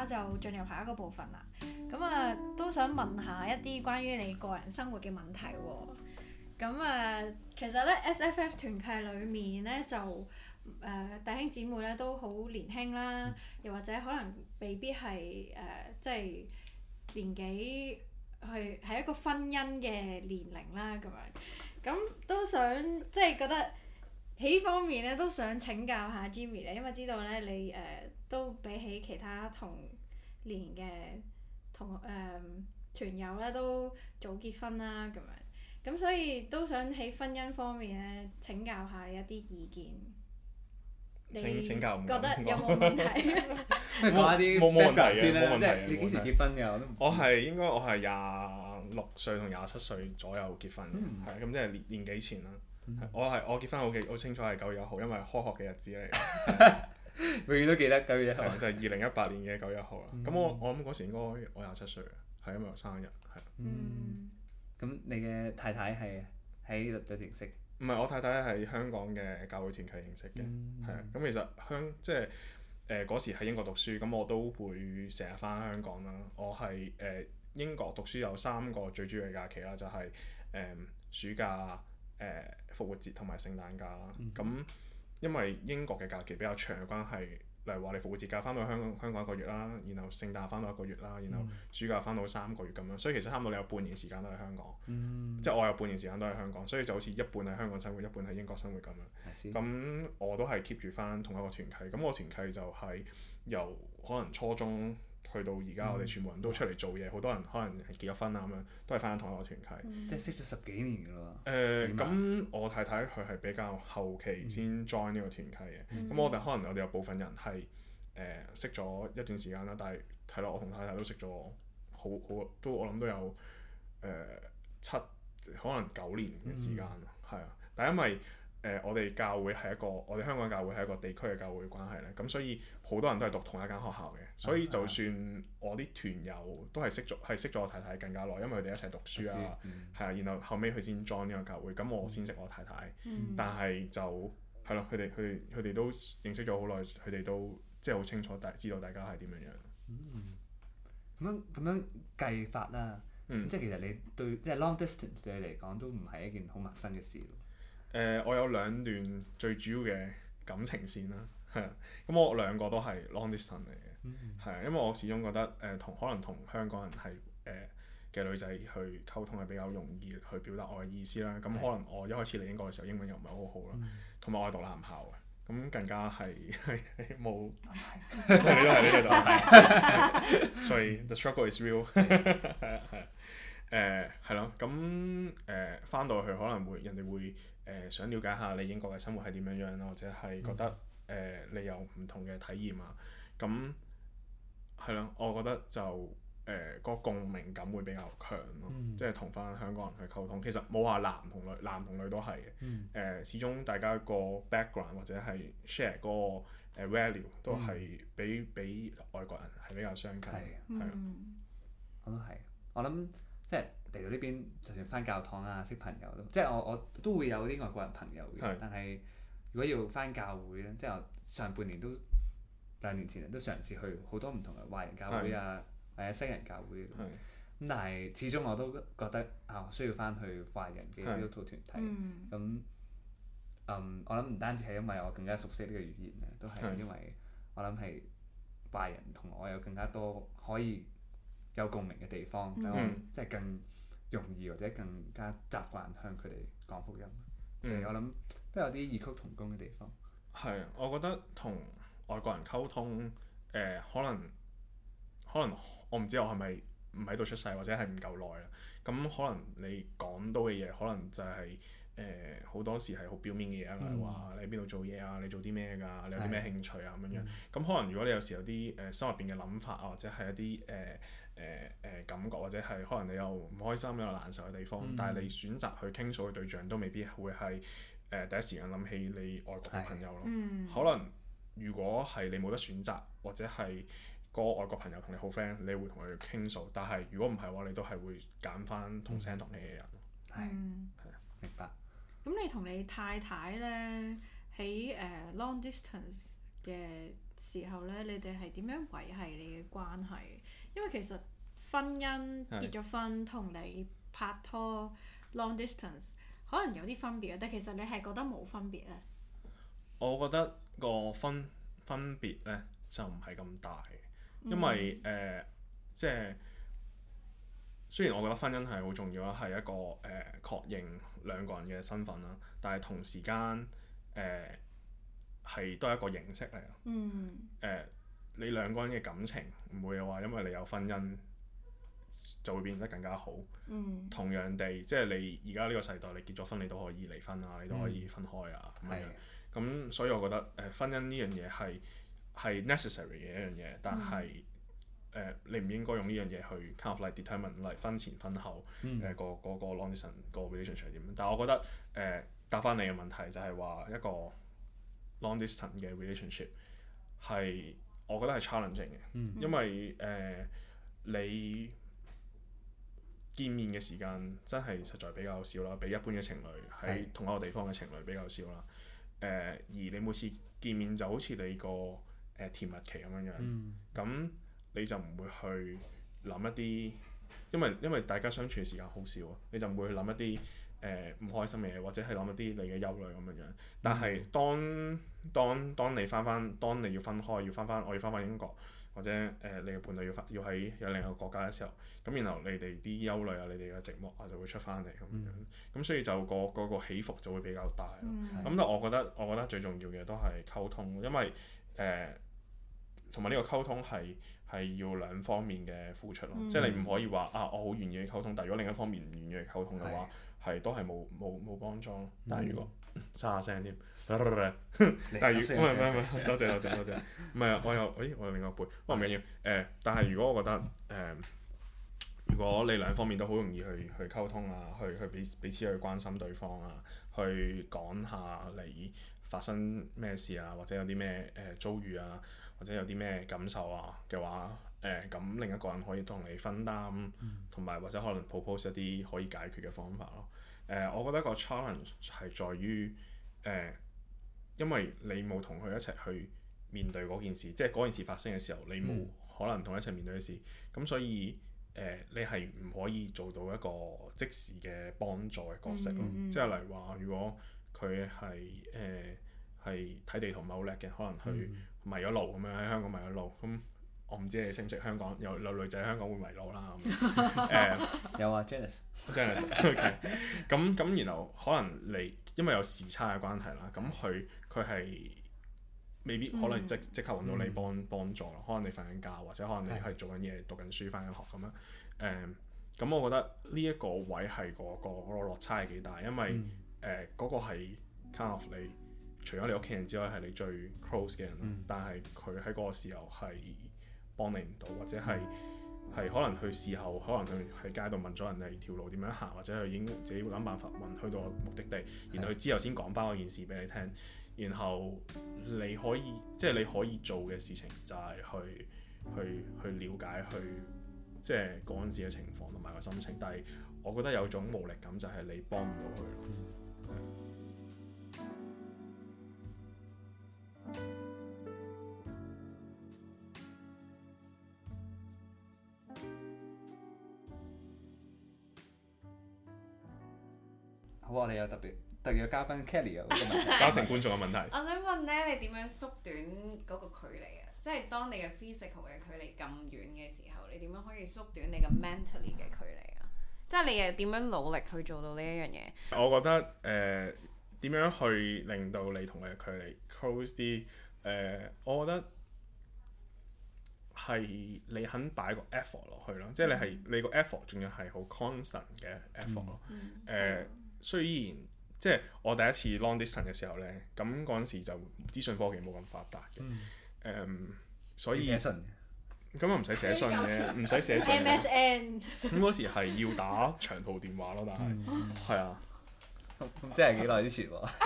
家就進入下一個部分啦。咁啊，都想問下一啲關於你個人生活嘅問題喎。咁啊，其實咧 SFF 團契裡面咧就弟兄姊妹咧都好年輕啦，又或者可能未必係即係年紀係一個婚姻嘅年齡啦咁樣。咁都想即係覺得喺呢方面咧都想請教下 Jimmy 咧，因為知道咧你都比起其他同年嘅團友咧都早結婚啦咁樣。咁所以都想喺婚姻方面咧請教下你一啲意見。 請教唔覺得有冇問題？ 不如講一啲冇問題 background 先啦， 冇問題即係你幾時結婚嘅？我都唔知。 我係26歲同27歲左右結婚嘅，係咁即係年幾前啦。我結婚好清楚係9月1號，因為開學嘅日子嚟。 永遠都記得9月1號。 就係2018年嘅9月1號啦。咁我諗嗰時應該我27歲嘅，係因為我生日係。 咁你嘅太太係喺呢度認識？ 唔係，我太太係香港嘅教會團契認識嘅，係啊。咁其實即係嗰時喺英國讀書，咁我都會成日翻香港啦。我係英國讀書有3個最主要嘅假期啦，就係暑假、復活節同埋聖誕假啦。咁因為英國嘅假期比較長嘅關係，例如話你復活節假翻到香港1個月啦，然後聖誕翻到1個月啦，然後暑假翻到3個月咁樣，所以其實差唔多你有半年時間都喺香港，即係我有半年時間都喺香港，所以就好似一半喺香港生活，一半喺英國生活咁樣。咁我都係 keep 住翻同一個團契，咁我團契就係由可能初中去到而家，我哋全部人都出嚟做嘢，好多人可能係結咗婚啊咁樣，都係翻同一個團契。 即係識咗10幾年㗎咯。 咁我太太佢係比較後期先 join 呢個團契嘅，咁我哋可能我哋有部分人係識咗一段時間啦，但係係咯，我同太太都識咗好都我諗都有7可能9年嘅時間，係啊。但係因為我哋香港教會係一個地區嘅教會關係咧，咁所以好多人都係讀同一間學校嘅，所以就算我啲團友都係識咗我太太更加耐，因為佢哋一齊讀書啊，係啊，然後後尾佢先 join 呢個教會，咁我先識我太太，但係就係咯，佢哋都認識咗好耐，佢哋都即係好清楚知道大家係點樣。 咁樣計法啦，即係其實你對即係 long distance 對你嚟講都唔係一件好陌生嘅事。 我有2段最主要嘅感情線啦，係啊，咁我2個都係 long distance 嚟嘅，係啊，因為我始終覺得可能同香港人係嘅女仔去溝通係比較容易去表達我嘅意思啦。咁可能我一開始嚟英國嘅時候英文又唔係好好啦，同埋我係讀男校嘅，咁更加係冇，你都係呢度，所以 the struggle is real， 係咯，咁翻到去可能人哋會想了解下你英國嘅生活係點樣樣啦，或者係覺得你有唔同嘅體驗啊，咁係咯，我覺得就個共鳴感會比較強咯，即係同翻香港人去溝通。其實冇話男同女都係嘅，始終大家個 background 或者係 share 嗰個value 都係比外國人係比較相近，係啊。 我都係，我諗即係嚟到呢邊，就算翻教堂啊、識朋友都，即係我都會有啲外國人朋友嘅。但係如果要翻教會咧，即係我上半年都2年前都嘗試去好多唔同嘅華人教會啊，或者西人教會咁，但係始終我都覺得我需要翻去華人嘅基督徒團體。咁我諗唔單止係因為我更加熟悉呢個語言咧，都係因為我諗係華人同我有更加多可以有共鳴嘅地方，等我即係更容易或者更加習慣向佢哋講福音。即係我諗都有啲異曲同工嘅地方。 係，我覺得同外國人溝通，可能我唔知我係咪唔喺度出世，或者係唔夠耐啦。咁可能你講到嘅嘢，可能就係好多時係好表面嘅嘢啦，例如話你喺邊度做嘢啊，你做啲咩㗎，你有啲咩興趣啊咁樣。咁可能如果你有時有啲心入邊嘅諗法啊，或者係一啲感覺，或者係可能你有唔開心、有難受嘅地方，但係你選擇去傾訴嘅對象都未必會係第一時間諗起你外國嘅朋友咯。可能如果係你冇得選擇，或者係個外國朋友同你好 friend，你會同佢傾訴。但係如果唔係嘅話，你都係會揀翻同聲同氣嘅人。 明白。 咁你同你太太咧喺long distance 嘅時候咧，你哋係點樣維係你嘅關係？因為其實婚姻結咗婚同你拍拖 long distance 可能有啲分別嘅，但其實你係覺得冇分別咧？ 我覺得個分別咧就唔係咁大嘅，因為即係雖然我覺得婚姻係好重要啦，係一個確認兩個人嘅身份啦，但係同時間係都係一個形式嚟咯。你兩個人嘅感情唔會話因為你有婚姻就會變得更加好。同樣地，即係你而家呢個世代，你結咗婚你都可以離婚啊，你都可以分開啊咁樣。咁所以我覺得婚姻呢樣嘢係 necessary 嘅一樣嘢，但係你唔應該用呢樣嘢去 kind of like determine like 婚前婚後個 long distance 個 relationship 係點。但係我覺得答翻你嘅問題就係話一個 long distance 嘅 relationship 係我覺得係 challenging 嘅，因為你見面嘅時間真係實在比較少啦，比一般嘅情侶喺同一個地方嘅情侶比較少啦。而你每次見面就好似你個甜蜜期咁樣樣，咁你就唔會去諗一啲，因為大家相處嘅時間好少啊，你就唔會去諗一啲唔開心嘅嘢，或者係諗一啲你嘅憂慮咁樣樣。但係當你要分開，我要翻英國，或者你嘅伴侶要喺有另一個國家嘅時候，咁然後你哋啲憂慮啊，你哋嘅寂寞啊就會出翻嚟咁樣，咁所以就個起伏就會比較大咯。咁但係我覺得最重要嘅都係溝通，因為同埋呢個溝通係要兩方面嘅付出咯，即係你唔可以話我好願意去溝通，但係如果另一方面唔願意去溝通嘅話，都係冇幫助咯。但係如果沙聲添，但係如果唔係多謝，唔係啊，我有另一個背，唔緊要但係如果我覺得如果你兩方面都好容易去溝通啊，去彼此去關心對方啊，去講下你發生咩事啊，或者有啲咩遭遇啊，或者有啲咩感受啊嘅話，咁另一個人可以同你分擔，同埋或者可能 propose 一啲可以解決嘅方法咯。我覺得個 challenge 係在於因為你冇同佢一齊去面對嗰件事，即係嗰件事發生嘅時候，你冇可能同佢一齊面對嘅事，咁所以你係唔可以做到一個即時嘅幫助嘅角色咯。即係例如話，如果佢係睇地圖唔係好叻嘅，可能佢迷咗路咁樣喺香港迷咗路，咁我唔知你識唔識香港有女仔喺香港會迷路啦咁。 有啊 Janice OK 咁然後可能你因為有時差嘅關係啦，咁佢係未必可能即刻揾到你幫助咯，可能你瞓緊覺，或者可能你係做緊嘢讀緊書翻緊學咁樣。咁我覺得呢一個位係個落差係幾大，因為嗰個係 kind of 你除咗你屋企人之外係你最 close 嘅人，但係佢喺嗰個時候係幫你唔到，或者係可能佢事後可能佢喺街度問咗人哋條路點樣行，或者佢已經自己諗辦法去到目的地，然後佢之後先講翻嗰件事俾你聽。然後你可以做嘅事情就係去了解即係嗰陣時嘅情況同埋個心情，但係我覺得有種無力感就係你幫唔到佢。 好，我哋有特別嘅嘉賓 Kelly 有個問題， 家庭觀眾嘅問題。 我想問咧，你點樣縮短嗰個距離啊？即係當你嘅 physical 嘅距離咁遠嘅時候，你點樣可以縮短你嘅 mentally 嘅距離啊？即係你又點樣努力去做到呢一樣嘢？ 我覺得點樣去令到你同佢嘅距離 close 啲？我覺得係你肯擺個 effort 落去咯，即係你個 effort 仲要係好 constant 嘅 effort 咯。雖然即係我第一次 long distance 嘅時候咧，咁嗰陣時就資訊科技冇咁發達嘅，所以寫信咁啊唔使寫信嘅，唔使寫信。 MSN 咁嗰時係要打長途電話咯，但係係啊。 咁即係幾耐之前喎？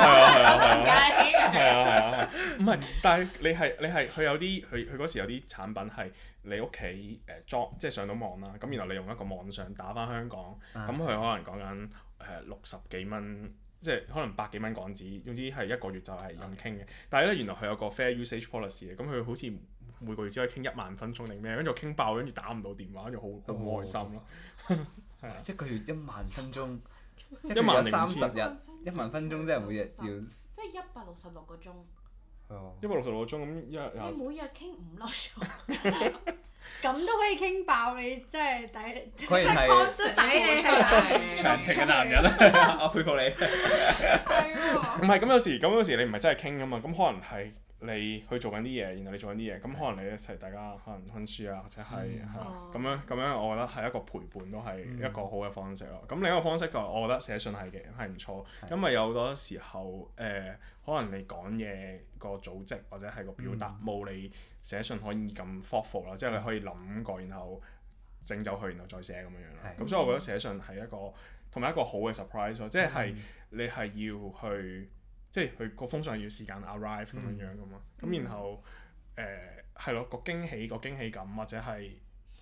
係啊，唔係，但係你係佢有啲佢嗰時有啲產品係你屋企裝，即係上到網啦，咁然後你用一個網上打翻香港，咁佢可能講緊60幾蚊即係可能百幾蚊港紙，總之係一個月就係任傾嘅。但係咧原來佢有個 fair usage policy 嘅，咁佢好似每個月只可以傾1萬分鐘定咩，跟住傾爆，跟住打唔到電話，跟住好唔開心咯。係啊， 一個月1萬分鐘， 10,500 日，1萬分鐘即係每日要即係166個鐘。 166個鐘咁你每日傾5粒鐘， 咁都可以傾爆你，真係抵， 果然係 constant 抵你係長情嘅男人啊！我佩服你。 係喎。 唔係咁有時你唔係真係傾噶嘛，咁可能係你去做緊啲嘢，然後你做緊啲嘢，咁可能你一齊大家可能溫書啊，或者係咁樣，我覺得係一個陪伴都係一個好嘅方式咯。咁另一個方式我覺得寫信係唔錯，因為有好多時候可能你講嘢個組織或者係個表達冇你寫信可以咁 thoughtful 啦，即係你可以諗過，然後整走佢，然後再寫咁樣樣啦。咁所以我覺得寫信係一個同埋一個好嘅 surprise 咯，即係你係要去。即係佢個封信要時間 arrive 咁樣樣噶嘛，咁然後係咯個驚喜感或者係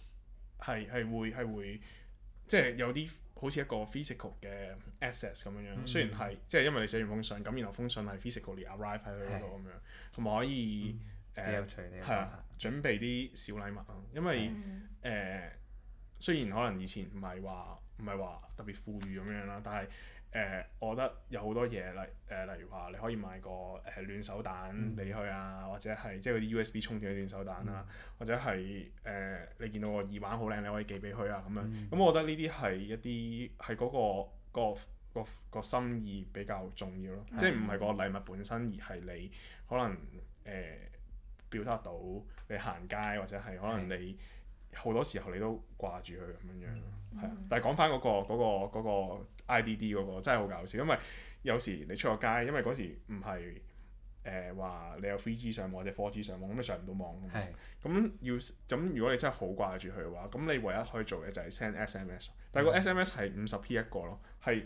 會即係有啲好似一個 physical 嘅 access 咁樣樣，雖然係即係因為你寫完封信，咁然後封信係 physically arrive 喺佢嗰度咁樣，同埋可以係啊準備啲小禮物咯，因為雖然可能以前唔係話特別富裕咁樣啦，但係我覺得有好多嘢例如話你可以買個暖手蛋俾佢啊，或者係即係嗰啲 USB 充電嘅暖手蛋啊，或者係你見到個耳環好靚，你可以寄俾佢啊咁樣。咁我覺得呢啲係一啲係嗰個心意比較重要咯，即係唔係個禮物本身，而係你可能表達到你行街或者係可能你好多時候你都掛住佢咁樣樣，係啊。但係講翻嗰個 IDD 嗰個真係好搞笑，因為有時你出個街，因為嗰時唔係話你有 3G 上網或者 4G 上網，咁你上唔到網㗎嘛。咁如果你真係好掛住佢嘅話，咁你唯一可以做嘅就係 send SMS，但係個 SMS 係50p 一個咯，係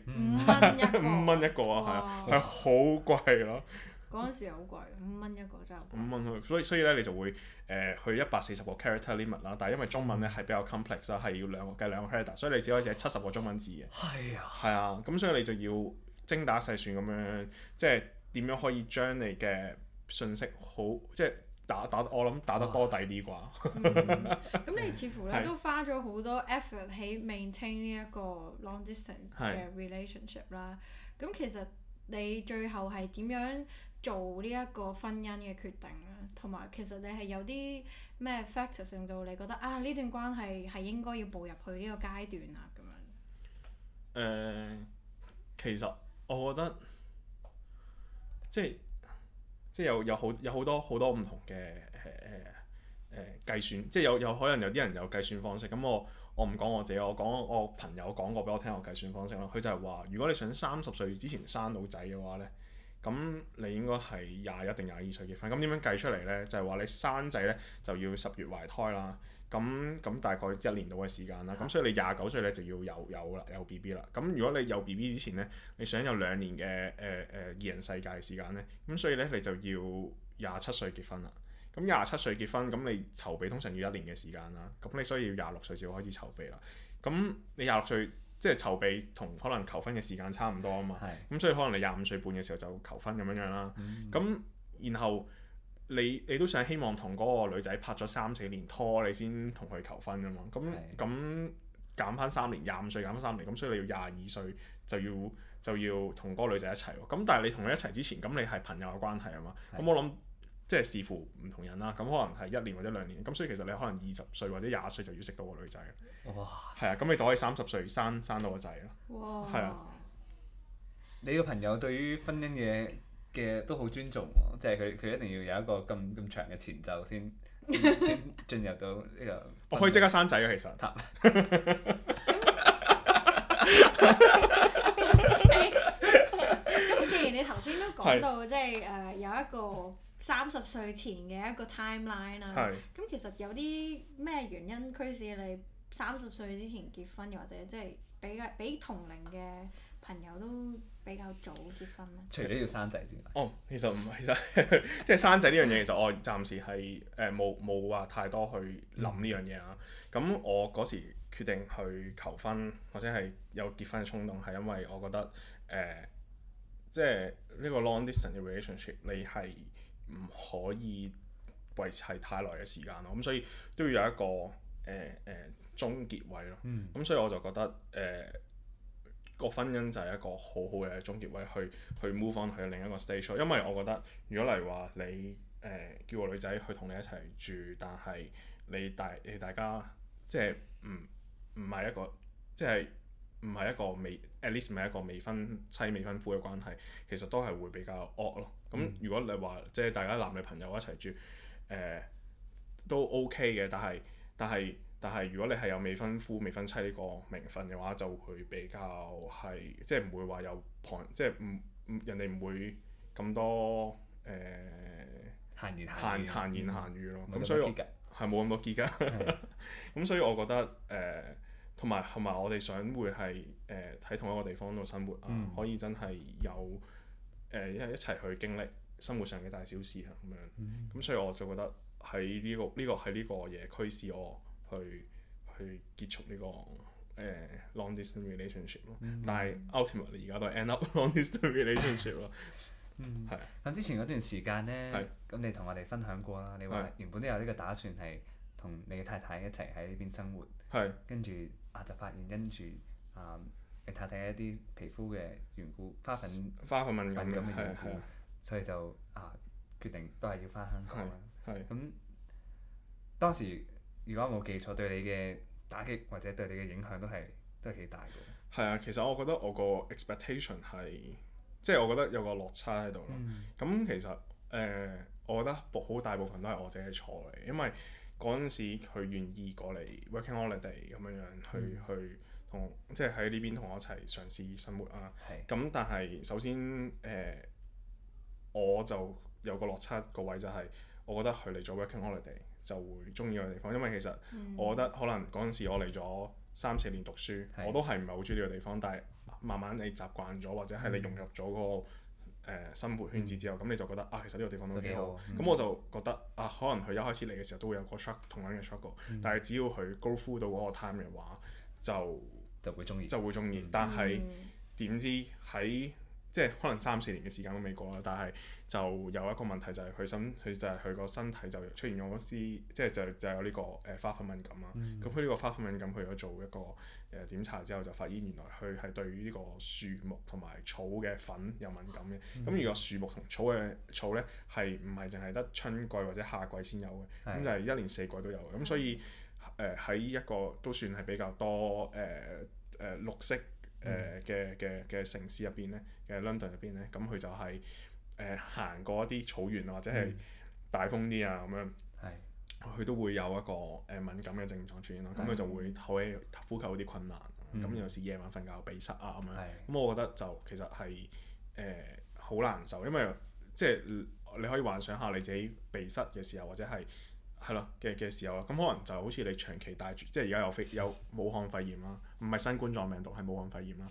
5蚊一個啊，係啊，係好貴咯。 嗰陣時好貴，5蚊一個真係好貴。 5蚊所以咧你就會去140個 character limit 啦，但係因為中文咧係比較 complex 啦，係要計兩個 character，所以你只可以寫70個中文字嘅。係啊，咁所以你就要精打細算咁樣，即係點樣可以將你嘅信息好，即係我諗打得多抵啲啩。 咁你似乎咧都花咗好多 effort 喺 maintain 呢一個 long distance 嘅 relationship 啦。咁其實你最後係點樣做呢一個婚姻嘅決定啊？同埋其實你係有啲咩 factors 令到你覺得呢段關係係應該要步入去呢個階段啊咁樣？ 其實我覺得即係有好多唔同嘅計算，即係有可能有啲人有計算方式。咁我唔講我自己，我講我朋友講過俾我聽我計算方式咯。佢就係話，如果你想30歲之前生到仔嘅話咧，咁你應該係21定22歲結婚。咁點樣計出嚟咧？就係話你生仔咧就要10月懷胎啦。咁大概1年到嘅時間啦。咁所以你29歲咧就要有 BB 啦。咁如果你有 BB 之前咧，你想有2年嘅二人世界嘅時間咧，咁所以咧你就要27歲結婚啦。咁27歲結婚，咁你籌備通常要1年嘅時間啦。咁你所以要26歲就要開始籌備啦。咁你26歲即係籌備同可能求婚嘅時間差唔多啊嘛。咁所以可能你25歲半嘅時候就求婚咁樣啦。咁然後你都想希望同嗰個女仔拍咗3-4年拖，你先同佢求婚㗎嘛。咁減翻3年，25歲減翻3年，咁所以你要22歲就要同嗰個女仔一齊喎。咁但係你同佢一齊之前，咁你係朋友嘅關係啊嘛。咁我諗。即係視乎唔同人啦，咁可能係1年或者2年，咁所以其實你可能20歲或者20歲就要識到個女仔。哇！係啊，咁你就可以30歲生到個仔咯。哇！係啊。 你個朋友對於婚姻嘅都好尊重喎，即係佢一定要有一個咁長嘅前奏先進入到呢個。 我可以即刻生仔嘅其實。 咁既然你頭先都講到即係有一個30歲前嘅一個 timeline 啦，咁其實有啲咩原因驅使你30歲之前結婚，又或者即係比同齡嘅朋友都比較早結婚咧？ 除咗要生仔之外。 其實唔係，其實即係生仔呢樣嘢，其實我暫時係冇話太多去諗呢樣嘢啦。咁我嗰時決定去求婚或者係有結婚嘅衝動，係因為我覺得即係呢個 long distance 嘅 relationship，你係唔可以維持係太耐嘅時間咯。咁所以都要有一個終結位咯。咁所以我就覺得個婚姻就係一個好好嘅終結位，去 move on 去另一個 stage。因為我覺得如果例如話你叫個女仔去同你一齊住，但係你大家即係唔係一個即係唔係一個at least 唔係一個未婚妻未婚夫嘅關係，其實都係會比較惡咯。咁如果你話即係大家男女朋友一齊住都 OK 嘅，但係如果你係有未婚夫未婚妻呢個名分嘅話，就會比較係即係唔會話有即係人哋唔會咁多閒言閒語咯。咁所以係冇咁多結㗎。咁所以我覺得同埋我哋想會係喺同一個地方度生活啊，可以真係有一齊去經歷生活上嘅大小事啊咁樣。咁所以我就覺得喺呢個嘢驅使我去結束呢個long distance relationship 咯。但係 ultimately 而家都係 end up long distance relationship 咯。係。 咁之前嗰段時間呢，咁你同我哋分享過啦，你話原本都有呢個打算係同你嘅太太一齊喺呢邊生活，跟住就發現跟住你太太一啲皮膚嘅緣故，花粉敏感嘅緣故，所以就決定都係要翻香港啦。咁當時如果我冇記錯，對你嘅打擊或者對你嘅影響都係幾大嘅。 係啊，其實我覺得我個 expectation 係即係我覺得有個落差喺度咯。咁其實我覺得好大部分都係我自己錯嚟，因為嗰陣時佢願意過嚟 working holiday 咁樣去同即係喺呢邊同我一齊嘗試生活啊。咁但係首先我就有個落差個位就係，我覺得佢嚟咗 working holiday 就會中意個地方，因為其實我覺得可能嗰陣時我嚟咗3-4年讀書，我都係唔係好中意呢個地方，但係慢慢你習慣咗或者係你融入咗嗰個生活圈子之後，咁你就覺得其實呢個地方都幾好。咁我就覺得可能佢一開始嚟嘅時候都會有個同樣嘅 struggle，但係只要佢 go through 到嗰個 time 嘅話，就會中意。但係點知喺即係可能3-4年嘅時間都未過啦，但係就有一個問題就係佢個身體就出現咗嗰啲即係就有呢個花粉敏感啊。咁佢呢個花粉敏感去咗做一個檢查之後，就發現原來佢係對於呢個樹木同埋草嘅粉有敏感嘅。咁如果樹木同草咧係唔係淨係得春季或者夏季先有嘅，咁就係1年4季都有嘅。咁所以喺一個都算係比較多綠色嘅城市入邊咧，嘅 London 入邊咧，咁佢就係行過一啲草原啊，或者係大風啲啊咁樣，佢都會有一個敏感嘅症狀出現咯。咁佢就會呼吸有啲困難，咁有時夜晚瞓覺鼻塞啊咁樣。咁我覺得就其實係好難受，因為即係你可以幻想下你自己鼻塞嘅時候，或者係咯嘅時候啦，咁可能就好似你長期戴住，即係而家有武漢肺炎啦，唔係新冠狀病毒，係武漢肺炎啦，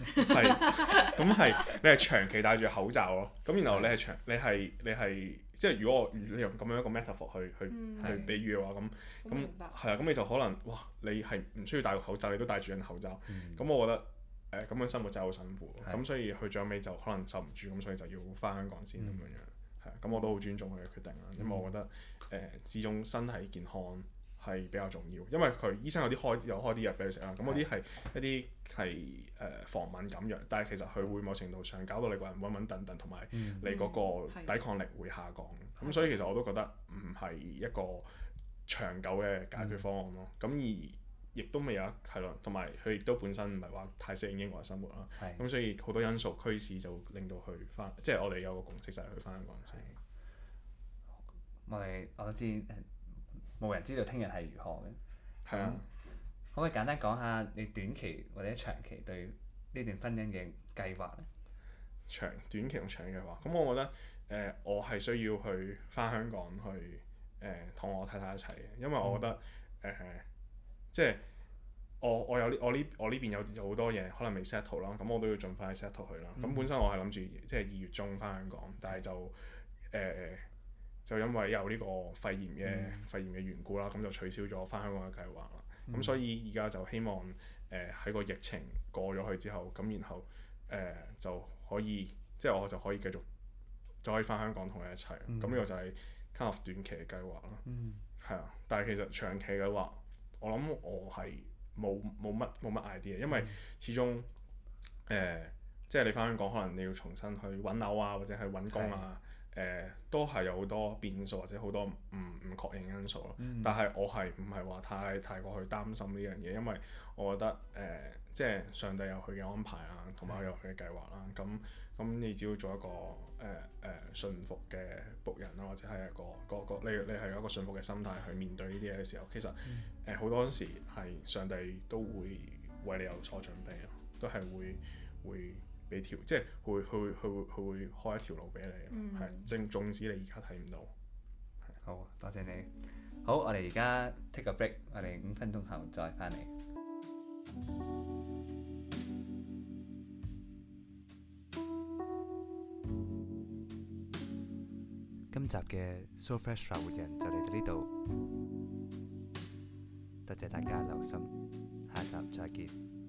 你係長期戴住口罩咯，咁然後你係即係如果你用咁樣一個 metaphor 去比喻嘅話，咁係啊，咁你就可能你係唔需要戴個口罩，你都戴住緊口罩，咁我覺得咁樣生活真係好辛苦，咁所以佢最後尾就可能受唔住，咁所以就要翻香港先咁樣，係咁我都好尊重佢嘅決定啦，因為我覺得始終身體健康係比較重要，因為佢醫生有開啲藥俾佢食啦，咁嗰啲係一啲係防敏感藥，但係其實佢會某程度上搞到你個人穩穩頓頓，同埋你嗰個抵抗力會下降，咁所以其實我都覺得唔係一個長久嘅解決方案咯，咁而亦都未有係咯，同埋佢亦都本身唔係話太適應英國嘅生活啦，咁所以好多因素驅使就令到佢翻，即係我哋有個共識就係去翻香港先。 我都知冇人知道聽日係如何嘅。 係啊。 可唔可以簡單講下你短期或者長期對呢段婚姻嘅計劃咧？ 短期同長期嘅話，咁我覺得我係需要去翻香港去同我太太一齊嘅，因為我覺得即係我呢邊有好多嘢可能未 settle 啦，咁我都要盡快 settle 佢啦。咁本身我係諗住即係2月中翻香港，但係就因為有呢個肺炎嘅緣故啦，咁就取消咗翻香港嘅計劃啦。咁所以而家就希望喺個疫情過咗去之後，咁然後就可以即係我就可以繼續就可以翻香港同佢一齊。咁呢個就係 kind of 短期嘅計劃咯。係啊，但係其實長期嘅話，我諗我係冇乜 idea，因為始終即係你翻香港，可能你要重新去揾樓啊，或者係揾工啊，都係有好多變數或者好多唔確認因素咯。但係我係唔係話太過去擔心呢樣嘢，因為我覺得即係上帝有佢嘅安排啊，同埋佢有佢嘅計劃啦。咁你只要做一個順服嘅僕人啦，或者係一個你係有一個順服嘅心態去面對呢啲嘢嘅時候，其實好多時係上帝都會為你有所準備咯，都係會俾條即係佢會開一條路俾你，係縱使你而家睇唔到。 好，多謝你。好，我哋而家 take a break， 我哋5分鐘後再翻嚟。今集嘅 So Fresh 快活人就嚟到呢度，多謝大家留心，下集再見。